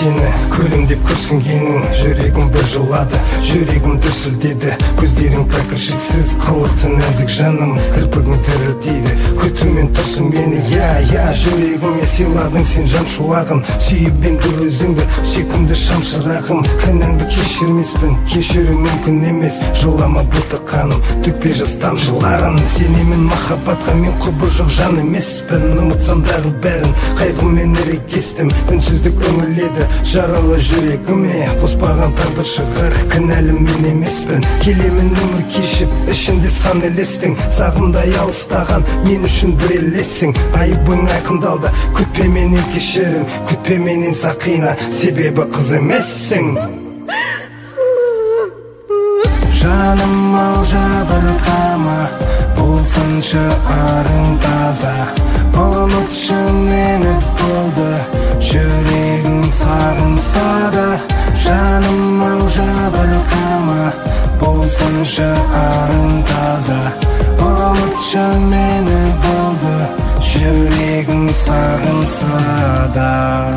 сені көрем деп күрсінгенің, жүрегім бір жылады, жүрегім дүрсілдеді. Көздерің пәкіршіксіз, қылықты нәзік жаным, кірпігің тірілтейді, күтумен тұрсын мені. Я жүрегіме сыйладың сен жан шуағын, сүйіп енді өзіңді, сүйкімді шамшырағым. Кінәңді кешірмеспін, кешіру мүмкін емес, жылама бұты қаным, төкпе жас тамшыларын. Сенемін махаббатқа, мен құбыжық жан емеспін, ұмытсам дағы бәрін, қайғымен ерегестім. Үнсіздік өңіледі жаралы жүрегіме, қоспаған тағдыр шығар, кінәлі мен емеспін. Келемін өмір кешіп, ішінде сан елестің, сағымдай алыстаған мен үшін бір елессің. Айыбың айқындалды, күтпе менен кешірім, күтпе менен сақина, себебі қыз емессің. Жаным ау жабырқама, болсыншы арың таза, ұмытшы мені болды, жүрегің сағынса да. Жаным ау жабырқама, болсыншы арың таза, ұмытшы мені болды, жүрегің сағынса да.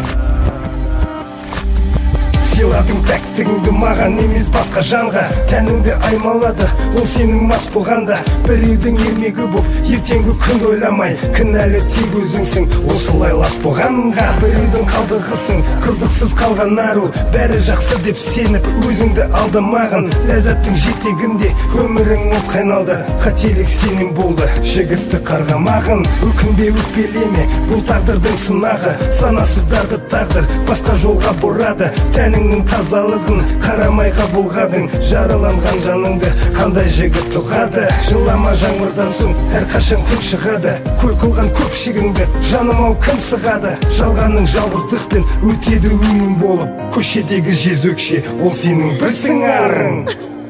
Сыйладың пәктігіңді маған емес басқа жанға, тәніңді аймалады, ол сенің мас болғанда. Біреудің ермегі боп, ертеңгі күнді ойламай, кінәлі тек өзіңсің, осылай лас болғанға. Біреудің қалдығысың, қыздықсыз қалған ару, бәрі жақсы деп сеніп, өзіңді алдамаған. Ләззаттың жетегінде өмірің от қайналды, қателік сенен болды, жігітті қарғамағын. Өкінбе өкпелеме, бұл тағдырдың сынағы, санасыздарды тағдыр басқа жолға бұрады. Тәніңнің тазалығын қарамайға бұлғадың, жараланған жаныңды қандай жігіт тұғады. Жылама жаңбырдан соң әрқашан күн шығады, көл қылған көпшігіңді жаным ау кім сығады. Жалғаның жалғыздықпен өтеді өмір болып, көшедегі жезөкше ол сенің бір сыңарың.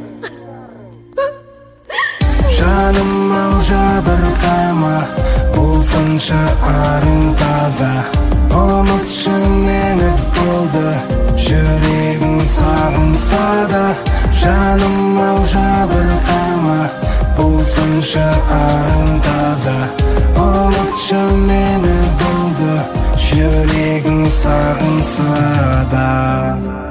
Жаным ау жабырқама, болсыншы арың таза, ұмытшы мені болды, жүрегің сағынса да. Жаным ау жабырқама, болсыншы арың таза, ұмытшы мені болды, жүрегің сағынса да.